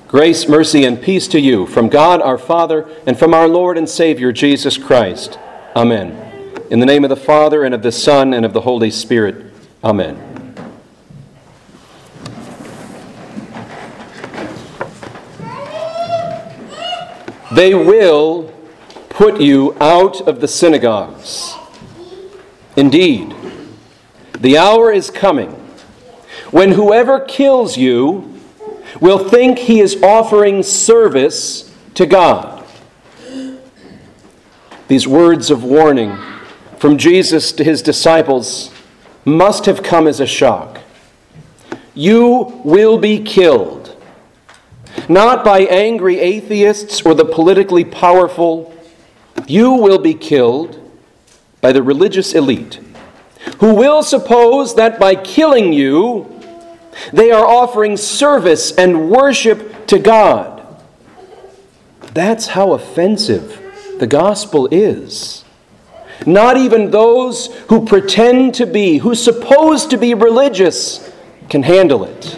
Grace, mercy, and peace to you from God our Father and from our Lord and Savior Jesus Christ. Amen. In the name of the Father, and of the Son, and of the Holy Spirit. Amen. They will put you out of the synagogues. Indeed, the hour is coming when whoever kills you will think he is offering service to God. These words of warning from Jesus to his disciples must have come as a shock. You will be killed, not by angry atheists or the politically powerful. You will be killed by the religious elite, who will suppose that by killing you, they are offering service and worship to God. That's how offensive the gospel is. Not even those who pretend to be, who suppose to be religious, can handle it.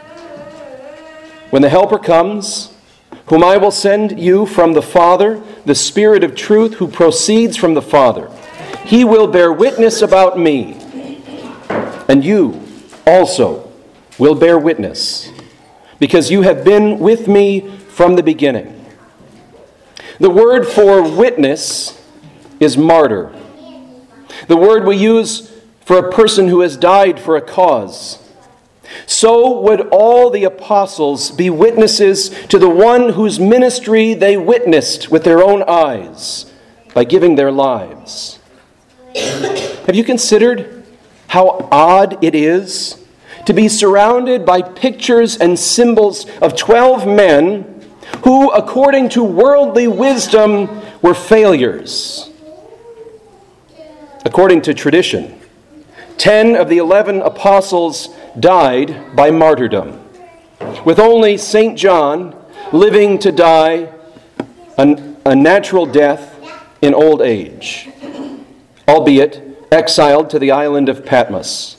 When the Helper comes, whom I will send you from the Father, the Spirit of truth who proceeds from the Father, he will bear witness about me, and you also will bear witness, because you have been with me from the beginning. The word for witness is martyr. The word we use for a person who has died for a cause. So would all the apostles be witnesses to the one whose ministry they witnessed with their own eyes by giving their lives. Have you considered how odd it is to be surrounded by pictures and symbols of 12 men who, according to worldly wisdom, were failures? According to tradition, 10 of the 11 apostles died by martyrdom, with only St. John living to die a natural death in old age, albeit exiled to the island of Patmos.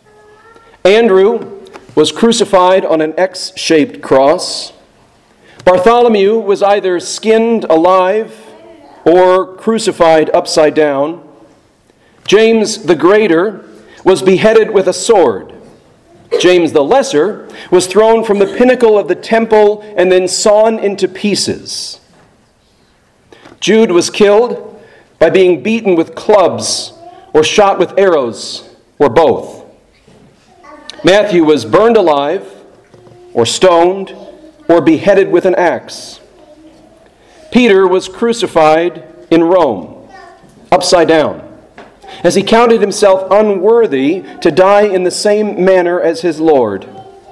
Andrew was crucified on an X-shaped cross. Bartholomew was either skinned alive or crucified upside down. James the Greater was beheaded with a sword. James the Lesser was thrown from the pinnacle of the temple and then sawn into pieces. Jude was killed by being beaten with clubs or shot with arrows, or both. Matthew was burned alive, or stoned, or beheaded with an axe. Peter was crucified in Rome, upside down, as he counted himself unworthy to die in the same manner as his Lord.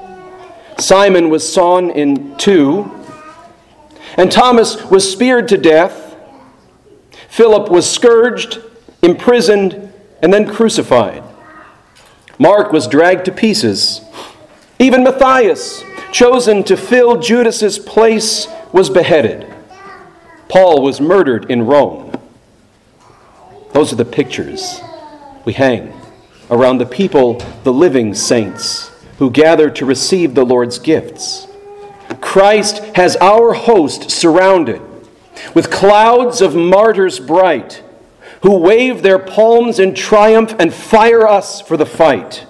Simon was sawn in two, and Thomas was speared to death. Philip was scourged, imprisoned, and then crucified. Mark was dragged to pieces. Even Matthias, chosen to fill Judas's place, was beheaded. Paul was murdered in Rome. Those are the pictures we hang around the people, the living saints, who gather to receive the Lord's gifts. Christ has our host surrounded with clouds of martyrs bright, who wave their palms in triumph and fire us for the fight.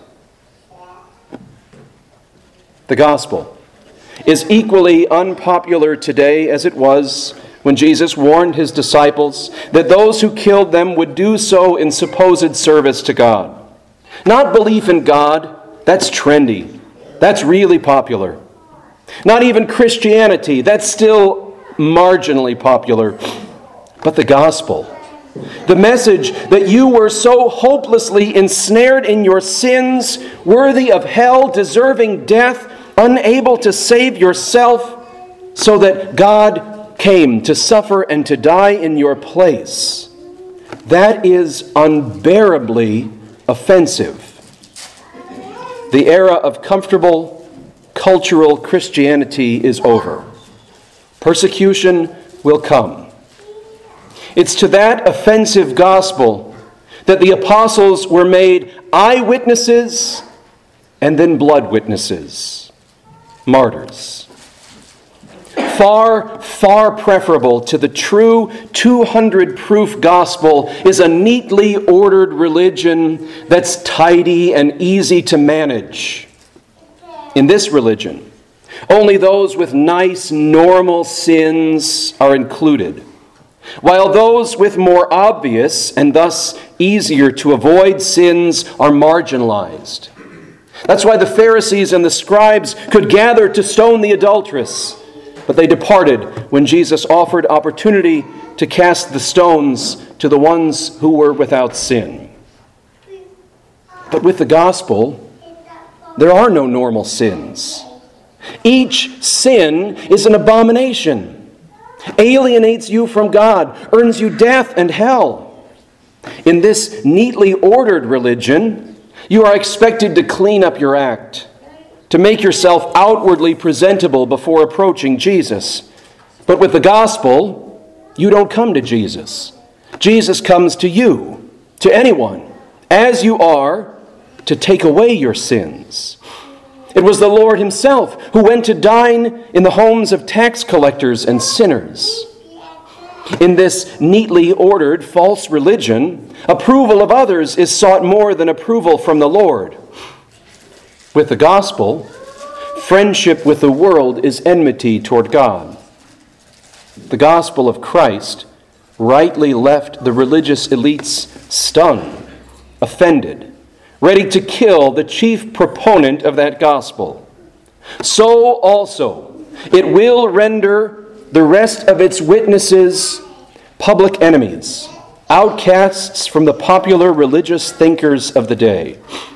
The gospel is equally unpopular today as it was when Jesus warned his disciples that those who killed them would do so in supposed service to God. Not belief in God, that's trendy. That's really popular. Not even Christianity, that's still marginally popular. But the gospel, the message that you were so hopelessly ensnared in your sins, worthy of hell, deserving death, unable to save yourself, so that God came to suffer and to die in your place. That is unbearably offensive. The era of comfortable cultural Christianity is over. Persecution will come. It's to that offensive gospel that the apostles were made eyewitnesses and then blood witnesses, martyrs. Far, far preferable to the true 200-proof gospel is a neatly ordered religion that's tidy and easy to manage. In this religion, only those with nice, normal sins are included, while those with more obvious and thus easier to avoid sins are marginalized. That's why the Pharisees and the scribes could gather to stone the adulteress, but they departed when Jesus offered opportunity to cast the stones to the ones who were without sin. But with the gospel, there are no normal sins. Each sin is an abomination, alienates you from God, earns you death and hell. In this neatly ordered religion, you are expected to clean up your act, to make yourself outwardly presentable before approaching Jesus. But with the gospel, you don't come to Jesus. Jesus comes to you, to anyone, as you are, to take away your sins. It was the Lord himself who went to dine in the homes of tax collectors and sinners. In this neatly ordered false religion, approval of others is sought more than approval from the Lord. With the gospel, friendship with the world is enmity toward God. The gospel of Christ rightly left the religious elites stung, offended, ready to kill the chief proponent of that gospel. So also, it will render the rest of its witnesses public enemies, outcasts from the popular religious thinkers of the day.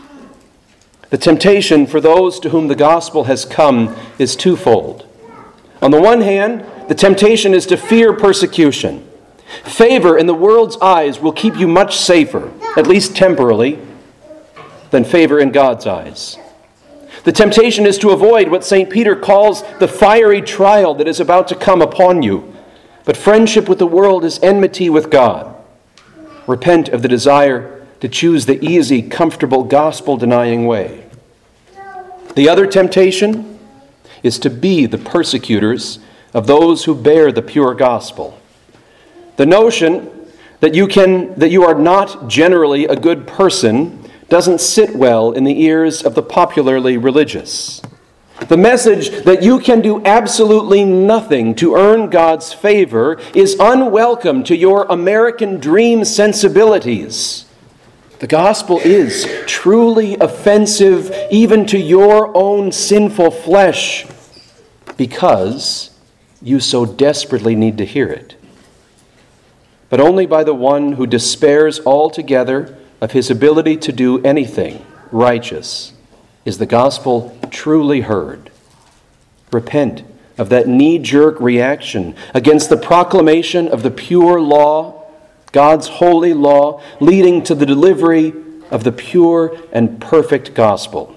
The temptation for those to whom the gospel has come is twofold. On the one hand, the temptation is to fear persecution. Favor in the world's eyes will keep you much safer, at least temporarily, than favor in God's eyes. The temptation is to avoid what St. Peter calls the fiery trial that is about to come upon you. But friendship with the world is enmity with God. Repent of the desire to choose the easy, comfortable, gospel-denying way. The other temptation is to be the persecutors of those who bear the pure gospel. The notion that you are not generally a good person doesn't sit well in the ears of the popularly religious. The message that you can do absolutely nothing to earn God's favor is unwelcome to your American dream sensibilities. The gospel is truly offensive even to your own sinful flesh because you so desperately need to hear it. But only by the one who despairs altogether of his ability to do anything righteous is the gospel truly heard. Repent of that knee-jerk reaction against the proclamation of the pure law, God's holy law, leading to the delivery of the pure and perfect gospel.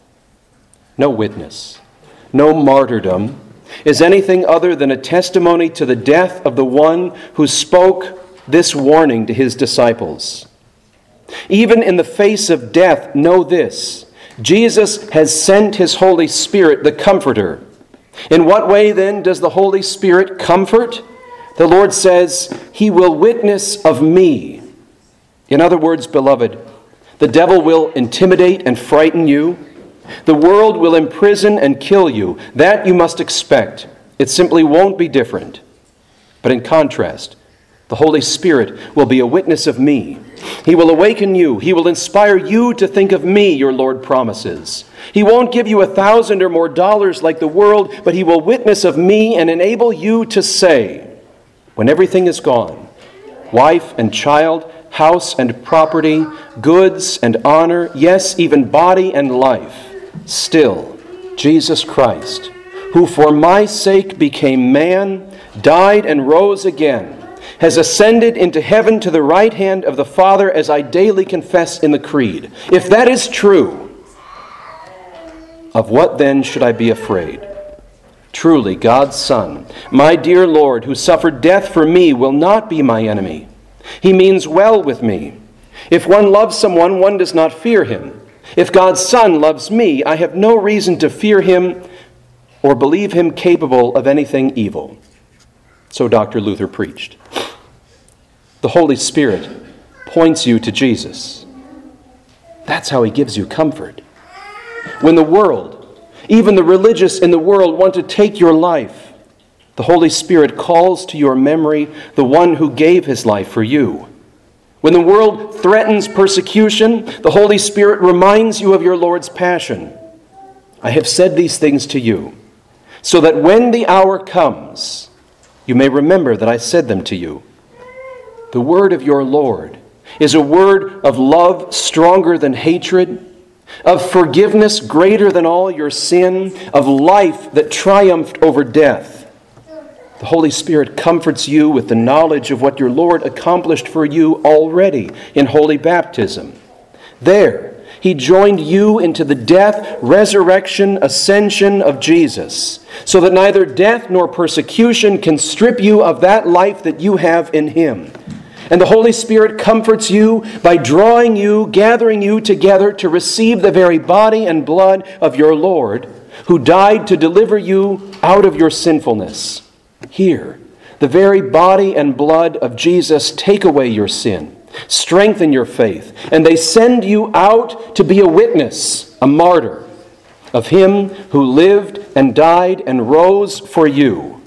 No witness, no martyrdom is anything other than a testimony to the death of the one who spoke this warning to his disciples. Even in the face of death, know this: Jesus has sent his Holy Spirit, the Comforter. In what way then does the Holy Spirit comfort? The Lord says, he will witness of me. In other words, beloved, the devil will intimidate and frighten you. The world will imprison and kill you. That you must expect. It simply won't be different. But in contrast, the Holy Spirit will be a witness of me. He will awaken you. He will inspire you to think of me, your Lord promises. He won't give you $1,000 or more like the world, but he will witness of me and enable you to say, when everything is gone, wife and child, house and property, goods and honor, yes, even body and life, still, Jesus Christ, who for my sake became man, died and rose again, has ascended into heaven to the right hand of the Father, as I daily confess in the Creed. If that is true, of what then should I be afraid? Truly, God's Son, my dear Lord, who suffered death for me, will not be my enemy. He means well with me. If one loves someone, one does not fear him. If God's Son loves me, I have no reason to fear him or believe him capable of anything evil. So Dr. Luther preached. The Holy Spirit points you to Jesus. That's how he gives you comfort. When the world, even the religious in the world, want to take your life, the Holy Spirit calls to your memory the one who gave his life for you. When the world threatens persecution, the Holy Spirit reminds you of your Lord's passion. I have said these things to you, so that when the hour comes, you may remember that I said them to you. The word of your Lord is a word of love stronger than hatred, of forgiveness greater than all your sin, of life that triumphed over death. The Holy Spirit comforts you with the knowledge of what your Lord accomplished for you already in holy baptism. There, he joined you into the death, resurrection, ascension of Jesus, so that neither death nor persecution can strip you of that life that you have in him. And the Holy Spirit comforts you by drawing you, gathering you together to receive the very body and blood of your Lord, who died to deliver you out of your sinfulness. Here, the very body and blood of Jesus take away your sin, strengthen your faith, and they send you out to be a witness, a martyr, of him who lived and died and rose for you.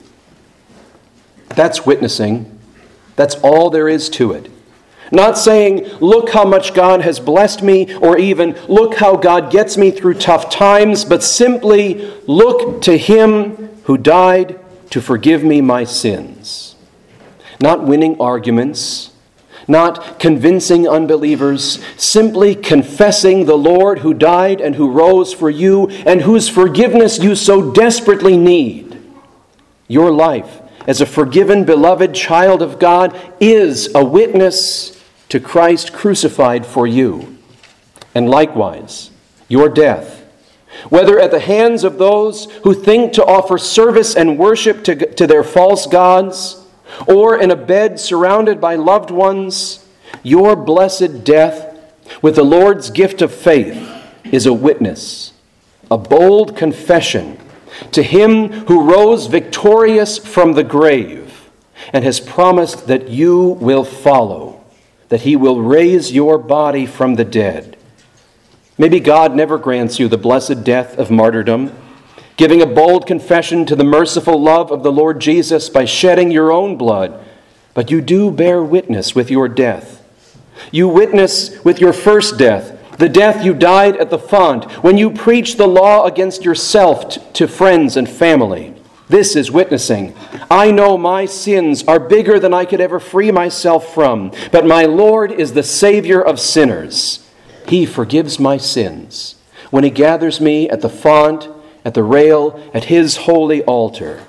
That's witnessing. That's all there is to it. Not saying, look how much God has blessed me, or even, look how God gets me through tough times, but simply look to him who died to forgive me my sins. Not winning arguments, not convincing unbelievers, simply confessing the Lord who died and who rose for you and whose forgiveness you so desperately need. Your life as a forgiven, beloved child of God is a witness to Christ crucified for you. And likewise, your death, whether at the hands of those who think to offer service and worship to their false gods, or in a bed surrounded by loved ones, your blessed death with the Lord's gift of faith is a witness, a bold confession to him who rose victorious from the grave and has promised that you will follow, that he will raise your body from the dead. Maybe God never grants you the blessed death of martyrdom, giving a bold confession to the merciful love of the Lord Jesus by shedding your own blood, but you do bear witness with your death. You witness with your first death, the death you died at the font, when you preach the law against yourself to friends and family. This is witnessing. I know my sins are bigger than I could ever free myself from, but my Lord is the Savior of sinners. He forgives my sins when he gathers me at the font, at the rail, at his holy altar.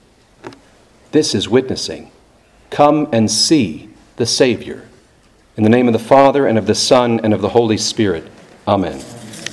This is witnessing. Come and see the Savior. In the name of the Father, and of the Son, and of the Holy Spirit. Amen.